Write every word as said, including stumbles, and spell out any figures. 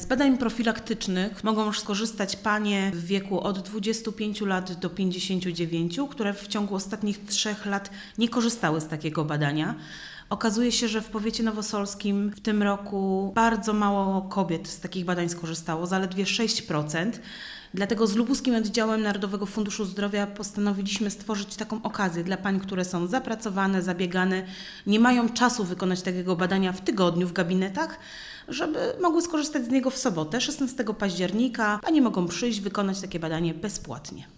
Z badań profilaktycznych mogą skorzystać panie w wieku od dwudziestu pięciu lat do pięćdziesięciu dziewięciu, które w ciągu ostatnich trzech lat nie korzystały z takiego badania. Okazuje się, że w powiecie nowosolskim w tym roku bardzo mało kobiet z takich badań skorzystało, zaledwie sześć procent. Dlatego z lubuskim oddziałem Narodowego Funduszu Zdrowia postanowiliśmy stworzyć taką okazję dla pań, które są zapracowane, zabiegane, nie mają czasu wykonać takiego badania w tygodniu w gabinetach, żeby mogły skorzystać z niego w sobotę, szesnastego października. Panie mogą przyjść, wykonać takie badanie bezpłatnie.